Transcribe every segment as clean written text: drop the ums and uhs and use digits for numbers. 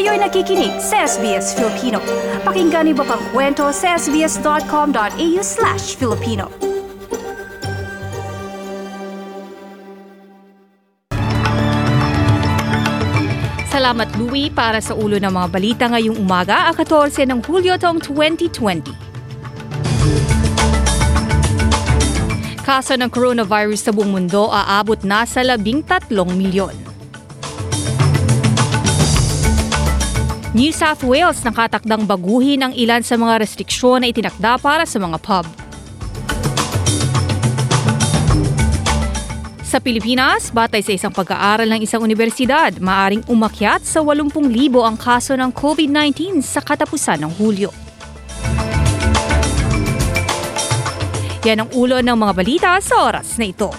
Kayo'y nakikinig sa SBS Filipino. Pakinggan niyo pa ang kwento sa sbs.com.au/Filipino. Salamat Louie para sa ulo ng mga balita ngayong umaga, 14 ng Hulyo taong 2020. Kaso ng coronavirus sa buong mundo aabot na sa 13 milyon. New South Wales nakatakdang baguhin ang ilan sa mga restriksyon na itinakda para sa mga pub. Sa Pilipinas, batay sa isang pag-aaral ng isang universidad, maaring umakyat sa 80,000 ang kaso ng COVID-19 sa katapusan ng Hulyo. Yan ang ulo ng mga balita sa oras na ito.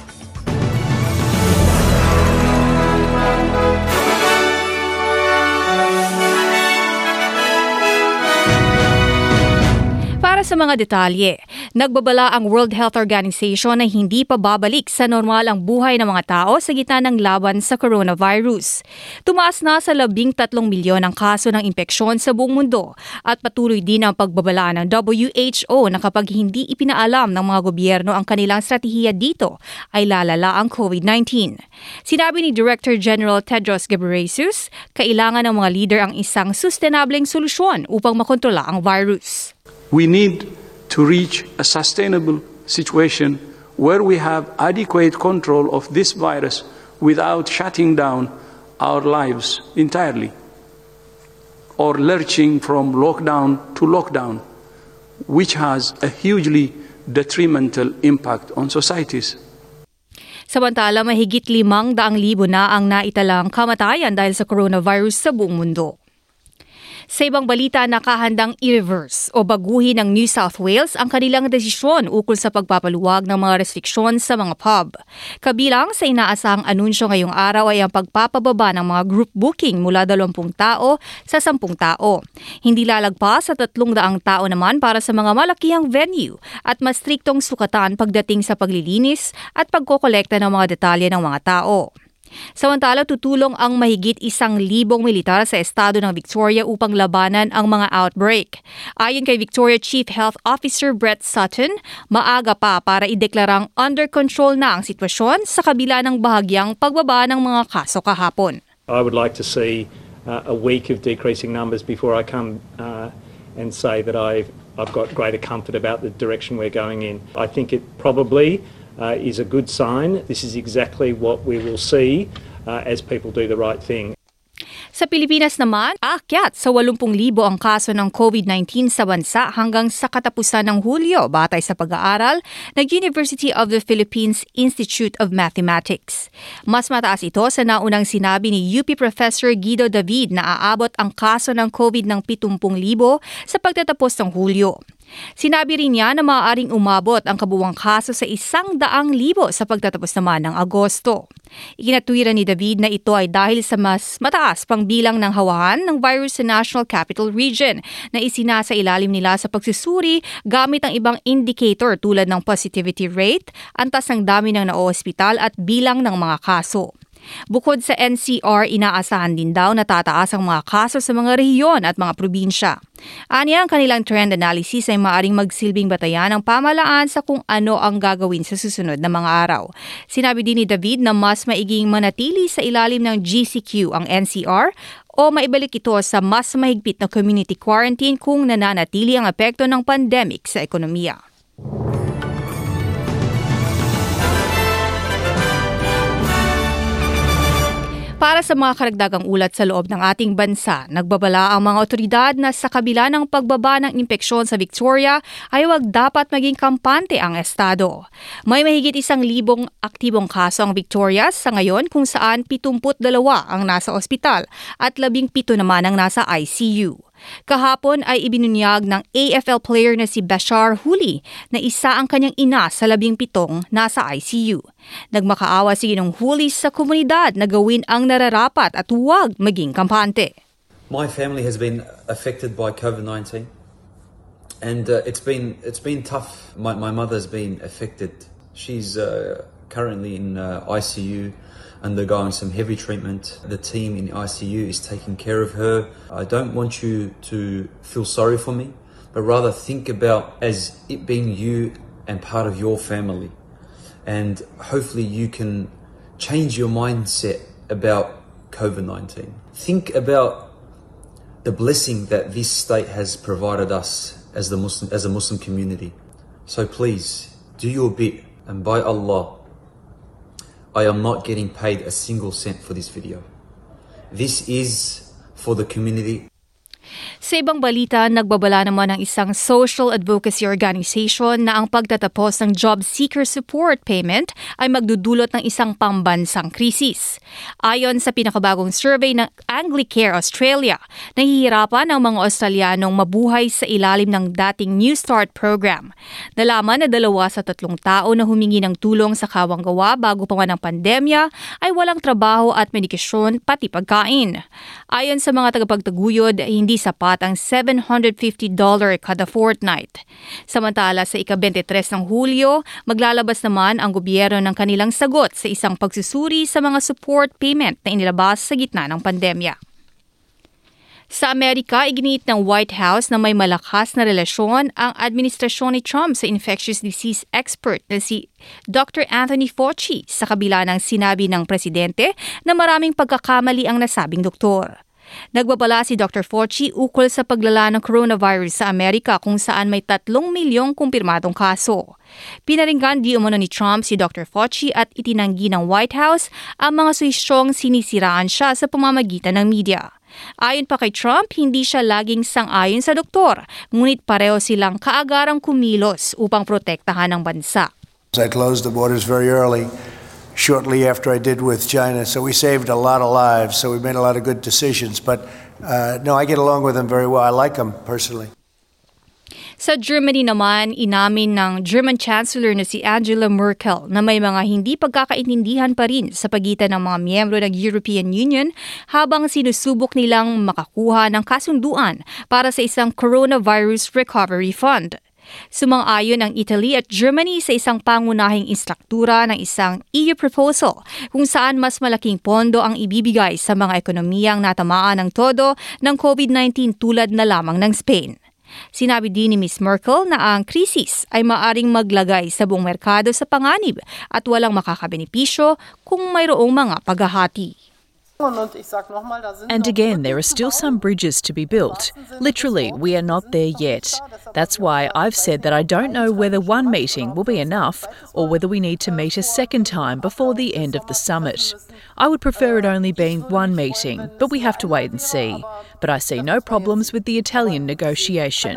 Para sa mga detalye, nagbabala ang World Health Organization na hindi pa babalik sa normal ang buhay ng mga tao sa gitna ng laban sa coronavirus. Tumaas na sa 13 milyon ang kaso ng impeksyon sa buong mundo at patuloy din ang pagbabala ng WHO na kapag hindi ipinaalam ng mga gobyerno ang kanilang strategiya dito ay lalala ang COVID-19. Sinabi ni Director General Tedros Ghebreyesus, kailangan ng mga leader ang isang sustainableng solusyon upang makontrola ang virus. We need to reach a sustainable situation where we have adequate control of this virus without shutting down our lives entirely or lurching from lockdown to lockdown, which has a hugely detrimental impact on societies. Samantala, mahigit 500,000 na ang naitalang kamatayan dahil sa coronavirus sa buong mundo. Sa ibang balita, nakahandang i-reverse o baguhin ng New South Wales ang kanilang desisyon ukol sa pagpapaluwag ng mga restriksyon sa mga pub. Kabilang sa inaasahang anunsyo ngayong araw ay ang pagpapababa ng mga group booking mula 20 tao sa 10 tao. Hindi lalagpas sa 300 tao naman para sa mga malakihang venue at mas striktong sukatan pagdating sa paglilinis at pagkokolekta ng mga detalye ng mga tao. Samantala, tutulong ang mahigit 1,000 militar sa estado ng Victoria upang labanan ang mga outbreak. Ayon kay Victoria Chief Health Officer Brett Sutton, maaga pa para ideklarang under control na ang sitwasyon sa kabila ng bahagyang pagbaba ng mga kaso kahapon. I would like to see a week of decreasing numbers before I come and say that I've got greater comfort about the direction we're going in. I think it probably is a good sign. This is exactly what we will see as people do the right thing. Sa Pilipinas naman, aakyat sa 80,000 ang kaso ng COVID-19 sa bansa hanggang sa katapusan ng Hulyo batay sa pag-aaral ng University of the Philippines Institute of Mathematics. Mas mataas ito sa naunang sinabi ni UP Professor Guido David na aabot ang kaso ng COVID ng 70,000 sa pagtatapos ng Hulyo. Sinabi rin niya na maaaring umabot ang kabuuang kaso sa 100,000 sa pagtatapos naman ng Agosto. Ikinatuwiran ni David na ito ay dahil sa mas mataas pang bilang ng hawahan ng virus sa National Capital Region na isinasa ilalim nila sa pagsusuri gamit ang ibang indicator tulad ng positivity rate, antas ng dami ng naoospital at bilang ng mga kaso. Bukod sa NCR, inaasahan din daw na tataas ang mga kaso sa mga rehiyon at mga probinsya. Aniya, ang kanilang trend analysis ay maaaring magsilbing batayan ng pamahalaan sa kung ano ang gagawin sa susunod na mga araw. Sinabi din ni David na mas maiging manatili sa ilalim ng GCQ ang NCR o maibalik ito sa mas mahigpit na community quarantine kung nananatili ang epekto ng pandemic sa ekonomiya. Para sa mga karagdagang ulat sa loob ng ating bansa, nagbabala ang mga otoridad na sa kabila ng pagbaba ng impeksyon sa Victoria ay huwag dapat maging kampante ang estado. May mahigit 1,000 aktibong kaso ang Victoria sa ngayon kung saan 72 ang nasa ospital at 17 naman ang nasa ICU. Kahapon ay ibinunyag ng AFL player na si Bashar Huli na isa ang kanyang ina sa 17 nasa ICU. Nagmakaawa si Ginong Huli sa komunidad na gawin ang nararapat at huwag maging kampante. My family has been affected by COVID-19 and it's been tough. My mother's been affected. She's currently in ICU undergoing some heavy treatment. The team in ICU is taking care of her. I don't want you to feel sorry for me, but rather think about as it being you and part of your family. And hopefully you can change your mindset about COVID-19. Think about the blessing that this state has provided us as a Muslim community. So please, do your bit, and by Allah, I am not getting paid a single cent for this video. This is for the community. Sa ibang balita, nagbabala naman ng isang social advocacy organization na ang pagtatapos ng job seeker support payment ay magdudulot ng isang pambansang krisis. Ayon sa pinakabagong survey ng Anglicare Australia, nahihirapan ang mga Australianong mabuhay sa ilalim ng dating New Start program. Nalaman na 2 sa 3 tao na humingi ng tulong sa kawanggawa bago pa man ang pandemya ay walang trabaho at medikasyon pati pagkain. Ayon sa mga tagapagtaguyod, hindi sapat ang $750 kada fortnight. Samantala sa ika-23 ng Hulyo, maglalabas naman ang gobyerno ng kanilang sagot sa isang pagsusuri sa mga support payment na inilabas sa gitna ng pandemya. Sa Amerika, iginiit ng White House na may malakas na relasyon ang administrasyon ni Trump sa infectious disease expert na si Dr. Anthony Fauci sa kabila ng sinabi ng presidente na maraming pagkakamali ang nasabing doktor. Nagbabala si Dr. Fauci ukol sa paglala ng coronavirus sa Amerika kung saan may 3 milyong kumpirmadong kaso. Pinaringgan di umano ni Trump si Dr. Fauci at itinanggi ng White House ang mga suhisyong sinisiraan siya sa pamamagitan ng media. Ayon pa kay Trump, hindi siya laging sang-ayon sa doktor, ngunit pareho silang kaagarang kumilos upang protektahan ang bansa. I closed the borders very early. Shortly after I did with China. So we saved a lot of lives. So we made a lot of good decisions. But no, I get along with them very well. I like them personally. Sa Germany naman, inamin ng German Chancellor na si Angela Merkel na may mga hindi pagkakaintindihan pa rin sa pagitan ng mga miyembro ng European Union habang sinusubok nilang makakuha ng kasunduan para sa isang coronavirus recovery fund. Sumang-ayon ang Italy at Germany sa isang pangunahing instruktura ng isang EU proposal kung saan mas malaking pondo ang ibibigay sa mga ekonomiyang natamaan ng todo ng COVID-19 tulad na lamang ng Spain. Sinabi din ni Ms. Merkel na ang krisis ay maaring maglagay sa buong merkado sa panganib at walang makakabenepisyo kung mayroong mga paghahati. And again, there are still some bridges to be built. Literally, we are not there yet. That's why I've said that I don't know whether one meeting will be enough or whether we need to meet a second time before the end of the summit. I would prefer it only being one meeting, but we have to wait and see. But I see no problems with the Italian negotiation.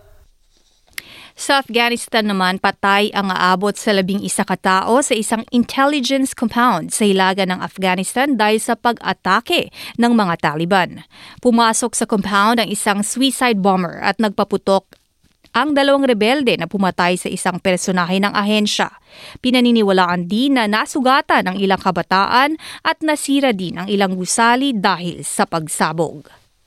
Sa Afghanistan naman, patay ang aabot sa 11 katao sa isang intelligence compound sa hilaga ng Afghanistan dahil sa pag-atake ng mga Taliban. Pumasok sa compound ang isang suicide bomber at nagpaputok ang 2 rebelde na pumatay sa isang personahe ng ahensya. Pinaniniwalaan din na nasugatan ang ilang kabataan at nasira din ang ilang gusali dahil sa pagsabog.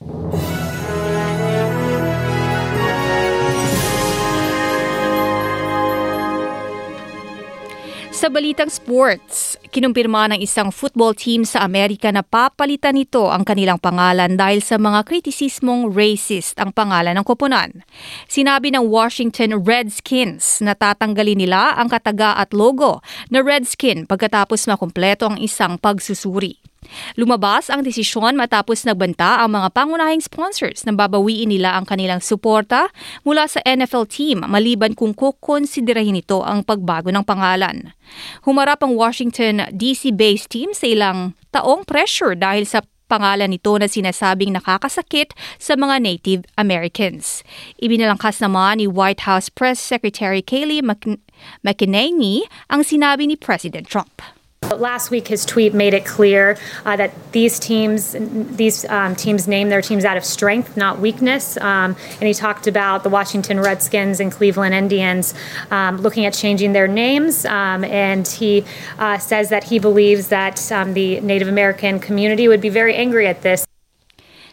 Sa balitang sports, kinumpirma ng isang football team sa Amerika na papalitan nito ang kanilang pangalan dahil sa mga kritisismong racist ang pangalan ng koponan. Sinabi ng Washington Redskins na tatanggalin nila ang kataga at logo na Redskin pagkatapos makumpleto ang isang pagsusuri. Lumabas ang desisyon matapos nagbanta ang mga pangunahing sponsors na babawiin nila ang kanilang suporta mula sa NFL team maliban kung kukonsiderahin ito ang pagbago ng pangalan. Humarap ang Washington DC-based team sa ilang taong pressure dahil sa pangalan nito na sinasabing nakakasakit sa mga Native Americans. Ibinalangkas naman ni White House Press Secretary Kayleigh McEnany ang sinabi ni President Trump. Last week, his tweet made it clear that these teams name their teams out of strength, not weakness. And he talked about the Washington Redskins and Cleveland Indians looking at changing their names. And he says that he believes that the Native American community would be very angry at this.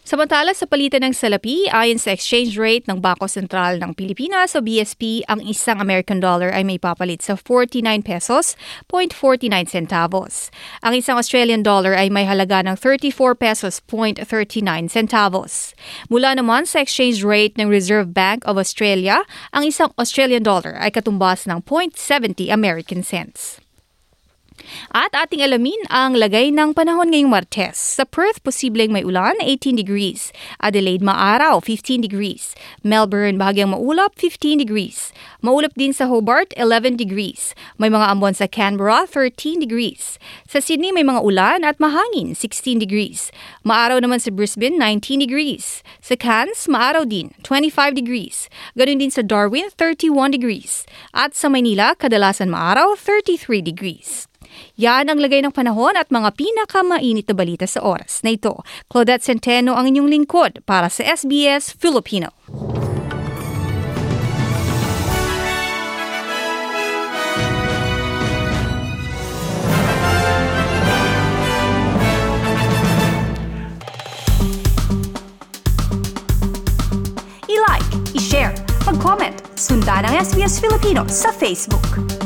Samantala sa palitan ng salapi, ayon sa exchange rate ng Bangko Sentral ng Pilipinas o BSP, ang isang American dollar ay may papalit sa 49 pesos, 0.49 centavos. Ang isang Australian dollar ay may halaga ng 34 pesos, 0.39 centavos. Mula naman sa exchange rate ng Reserve Bank of Australia, ang isang Australian dollar ay katumbas ng 0.70 American cents. At ating alamin ang lagay ng panahon ngayong Martes. Sa Perth, posibleng may ulan, 18 degrees. Adelaide, maaraw, 15 degrees. Melbourne, bahagyang maulap, 15 degrees. Maulap din sa Hobart, 11 degrees. May mga ambon sa Canberra, 13 degrees. Sa Sydney, may mga ulan at mahangin, 16 degrees. Maaraw naman sa Brisbane, 19 degrees. Sa Cairns, maaraw din, 25 degrees. Ganun din sa Darwin, 31 degrees. At sa Maynila, kadalasan maaraw, 33 degrees. Yan ang lagay ng panahon at mga pinakamainit na balita sa oras na ito. Claudette Centeno ang inyong lingkod para sa SBS Filipino. I-like, i-share, mag-comment, sundan ang SBS Filipino sa Facebook.